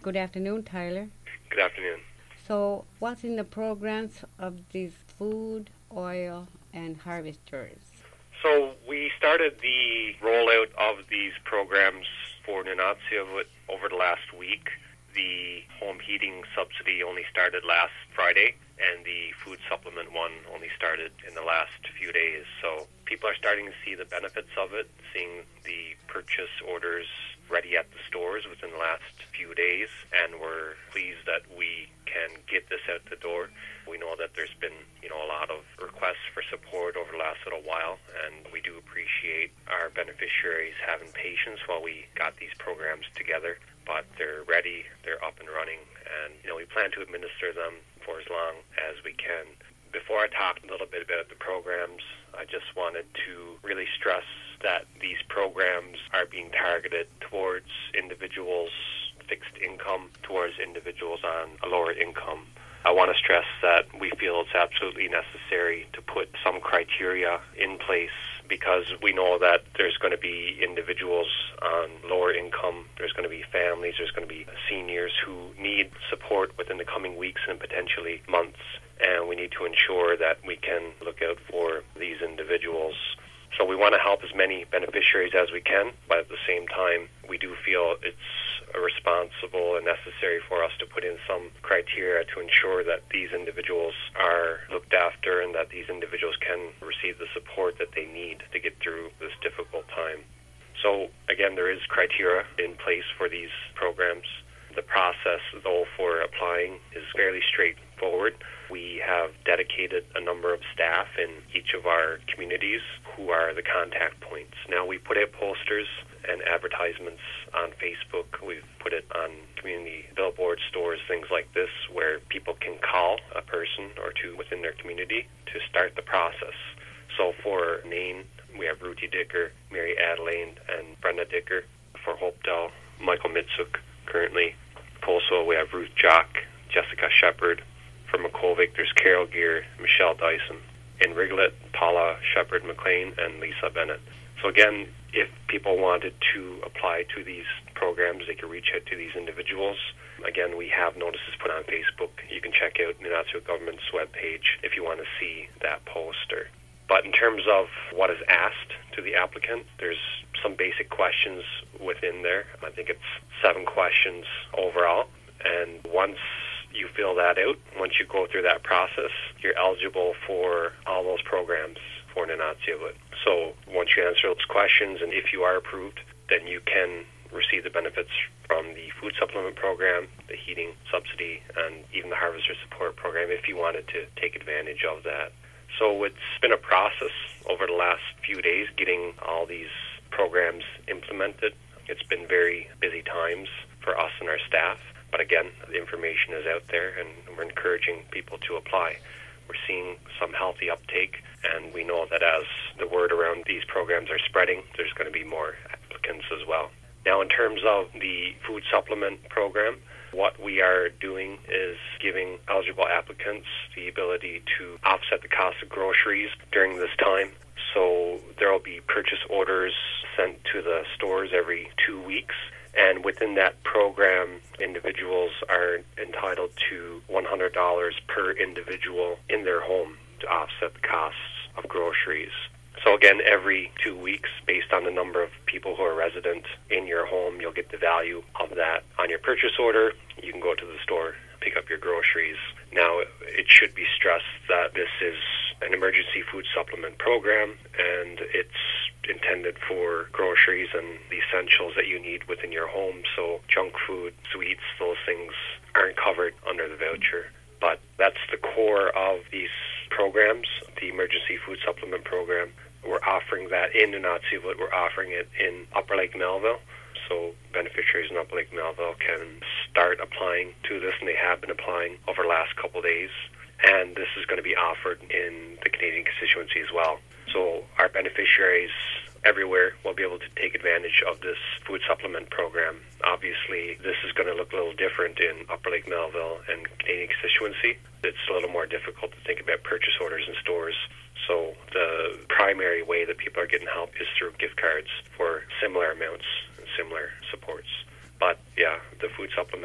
Good afternoon, Tyler. Good afternoon. So, what's in the programs of these food, oil, and harvesters? So we started the rollout of these programs for Nunatsiavut over the last week. The home heating subsidy only started last Friday, and the food supplement one only started in the last few days. So people are starting to see the benefits of it, seeing the purchase orders ready at the stores within the last few days, and we're pleased that we can get this out the door. We know that there's been, a lot of requests for support over the last little while, and we do appreciate our beneficiaries having patience while we got these programs together. But they're ready, they're up and running, and we plan to administer them for as long as we can. Before I talk a little bit about the programs, I just wanted to really stress that these programs are being targeted towards individuals fixed income, towards individuals on a lower income. I want to stress that we feel it's absolutely necessary to put some criteria in place because we know that there's going to be individuals on lower income, there's going to be families, there's going to be seniors who need support within the coming weeks and potentially months, and we need to ensure that we can look out for these individuals. So we want to help as many beneficiaries as we can, but at the same time, we do feel it's responsible and necessary for us to put in some criteria to ensure that these individuals are looked after and that these individuals can receive the support that they need to get through this difficult time. So again, there is criteria in place for these programs. The process, though, for applying is fairly straightforward. We have dedicated a number of staff in each of our communities who are the contact points. Now, we put out posters and advertisements on Facebook. We've put it on community billboard stores, things like this, where people can call a person or two within their community to start the process. So for Nain, we have Ruthie Dicker, Mary Adelaide, and Brenda Dicker. For Hopedale, Michael Mitsuk. Currently, Polso, we have Ruth Jock, Jessica Shepard. For McCovic, there's Carol Gear, Michelle Dyson. In Riglet, Paula Shepard McLean, and Lisa Bennett. So again, if people wanted to apply to these programs, they could reach out to these individuals. Again, we have notices put on Facebook. You can check out Nunatsiavut Government's webpage if you want to see that poster. But in terms of what is asked to the applicant, there's some basic questions within there. I think it's 7 questions overall. And once you fill that out, once you go through that process, you're eligible for all those programs for Nunatsiavut. So once you answer those questions, and if you are approved, then you can receive the benefits from the food supplement program, the heating subsidy, and even the harvester support program if you wanted to take advantage of that. So it's been a process over the last few days getting all these programs implemented. It's been very busy times for us and our staff. But again, the information is out there, and we're encouraging people to apply. We're seeing some healthy uptake, and we know that as the word around these programs are spreading, there's going to be more applicants as well. Now, in terms of the food supplement program, what we are doing is giving eligible applicants the ability to offset the cost of groceries during this time. So there will be purchase orders sent to the stores every 2 weeks. And within that program, individuals are entitled to $100 per individual in their home to offset the costs of groceries. So again, every 2 weeks, based on the number of people who are resident in your home, you'll get the value of that on your purchase order. You can go to the store, pick up your groceries. Now, it should be stressed that this is an emergency food supplement program, and it's intended for groceries and the essentials that you need within your home. So junk food, sweets, those things aren't covered under the voucher. But that's the core of these programs, the emergency food supplement program. We're offering that in Nunatsiavut. We're offering it in Upper Lake Melville. So beneficiaries in Upper Lake Melville can start applying to this, and they have been applying over the last couple of days. And this is going to be offered in the Canadian constituency as well. So our beneficiaries everywhere will be able to take advantage of this food supplement program. Obviously, this is going to look a little different in Upper Lake Melville and Canadian constituency. It's a little more difficult to think about purchase orders in stores. So the primary way that people are getting help is through gift cards for similar amounts and similar supports. But yeah, the food supplement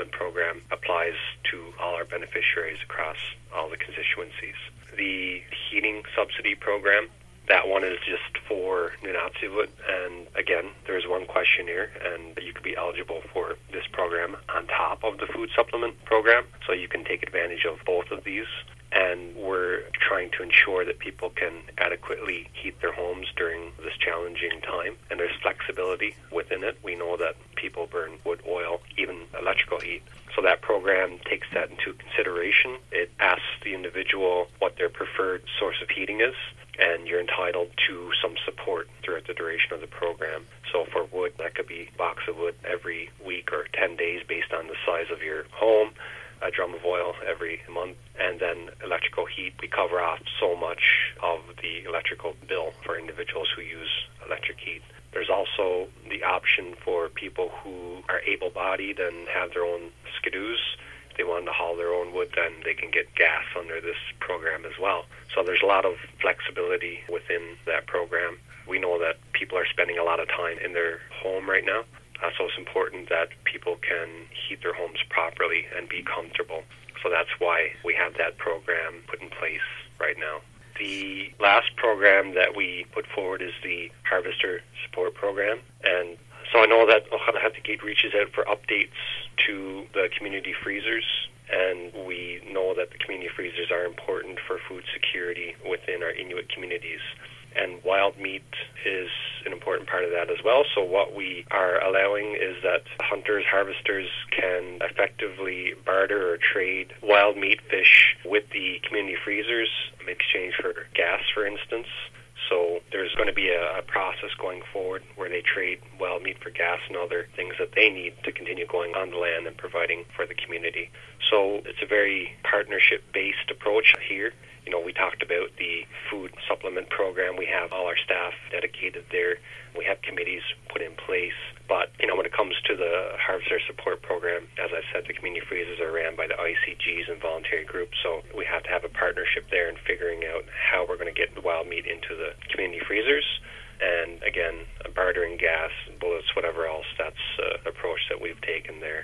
supplement program applies to all our beneficiaries across all the constituencies. The heating subsidy program, that one is just for Nunatsiavut, and again, there's one questionnaire, and you could be eligible for this program on top of the food supplement program, so you can take advantage of both of these. And we're trying to ensure that people can adequately heat their homes during this challenging time, and there's flexibility within it. We know that people burn wood, oil, even electrical heat. So that program takes that into consideration. It asks the individual what their preferred source of heating is, and you're entitled to some support throughout the duration of the program. So for wood, that could be a box of wood every week or 10 days based on the size of your home, a drum of oil every month, and then electrical heat. We cover off so much of the electrical bill for individuals who use electric heat. There's also the option for people who are able-bodied and have their own skidoos. If they want to haul their own wood, then they can get gas under this program as well. So there's a lot of flexibility within that program. We know that people are spending a lot of time in their home right now. So it's important that people can heat their homes properly and be comfortable. So that's why we have that program put in place right now. The last program that we put forward is the Harvester Support Program. And so I know that Ochathagate reaches out for updates to the community freezers, and we know that the community freezers are important for food security within our Inuit communities. And wild meat is an important part of that as well. So what we are allowing is that hunters, harvesters can effectively barter or trade wild meat fish with the community freezers in exchange for gas, for instance. So there's going to be a process going forward where they trade wild meat for gas and other things that they need to continue going on the land and providing for the community. So it's a very partnership-based approach here. You know, we talked about the food supplement program. We have all our staff dedicated there. We have committees put in place. But, you know, when it comes to the Harvester Support Program, as I said, the community freezers are ran by the ICGs and voluntary groups. So we have to have a partnership there in figuring out how we're going to get the wild meat into the community freezers. And, again, bartering gas, bullets, whatever else, that's an approach that we've taken there.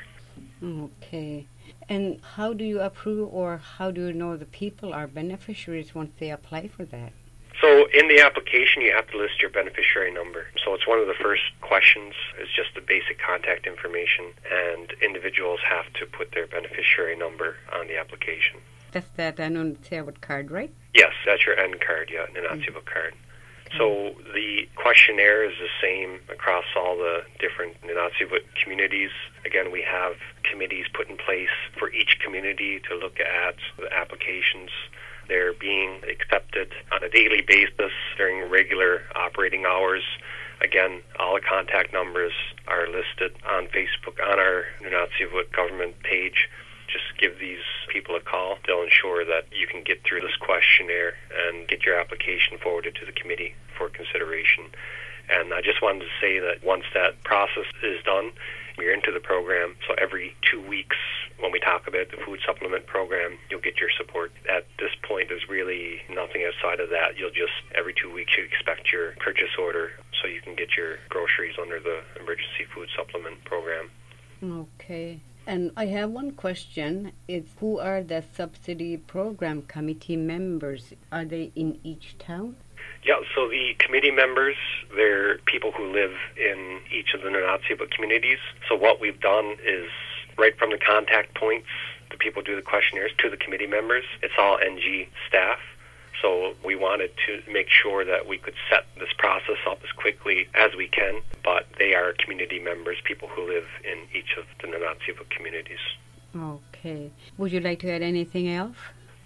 Okay. And how do you approve, or how do you know the people are beneficiaries once they apply for that? So in the application, you have to list your beneficiary number. So it's one of the first questions. It's just the basic contact information, and individuals have to put their beneficiary number on the application. That's that Nunatsiavut card, right? Yes, that's your N card, yeah, Nunatsiavut card. So the questionnaire is the same across all the different Nunatsiavut communities. Again, we have committees put in place for each community to look at the applications. They're being accepted on a daily basis during regular operating hours. Again, all the contact numbers are listed on Facebook on our Nunatsiavut government page. Just give these people a call. They'll ensure that you can get through this questionnaire and get your application forwarded to the committee for consideration. And I just wanted to say that once that process is done, you're into the program. So every 2 weeks, when we talk about the food supplement program, you'll get your support. At this point, there's really nothing outside of that. You'll just, every 2 weeks, you expect your purchase order so you can get your groceries under the emergency food supplement program. Okay. And I have one question. It's who are the subsidy program committee members? Are they in each town? Yeah, so the committee members, they're people who live in each of the Nunatsiavut communities. So what we've done is, right from the contact points, the people do the questionnaires, to the committee members, it's all NG staff. So we wanted to make sure that we could set this process up as quickly as we can, but they are community members, people who live in each of the Nunatsiavut communities. Okay. Would you like to add anything else?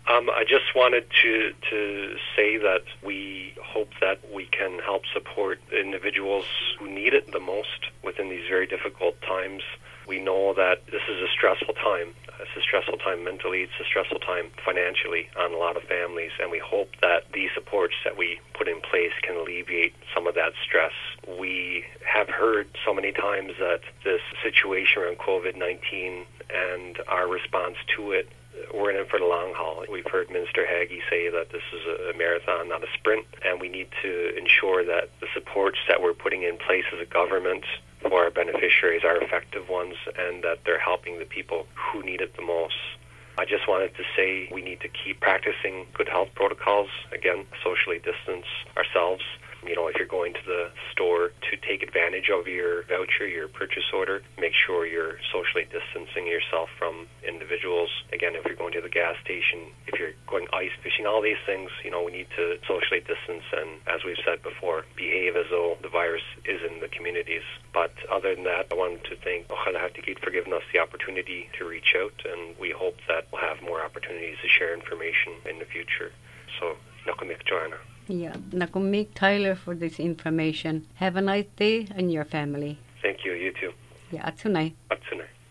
I just wanted to say that we hope that we can help support individuals who need it the most within these very difficult times. We know that this is a stressful time. It's a stressful time mentally. It's a stressful time financially on a lot of families. And we hope that these supports that we put in place can alleviate some of that stress. We have heard so many times that this situation around COVID-19 and our response to it, we're in it for the long haul. We've heard Minister Haggie say that this is a marathon, not a sprint, and we need to ensure that the supports that we're putting in place as a government for our beneficiaries are effective ones and that they're helping the people who need it the most. I just wanted to say we need to keep practicing good health protocols. Again, socially distance ourselves. If you're going to the store to take advantage of your voucher, your purchase order, make sure you're socially distancing yourself from individuals. Again, if you're going to the gas station, if you're going ice fishing, all these things, we need to socially distance and, as we've said before, behave as though the virus is in the communities. But other than that, I wanted to thank Ochel Hartugit for giving us the opportunity to reach out, and we hope that we'll have more opportunities to share information in the future. So, nakumik Joanna. Yeah, nakumik Tyler for this information. Have a nice day and your family. Thank you, you too. Yeah, tunay.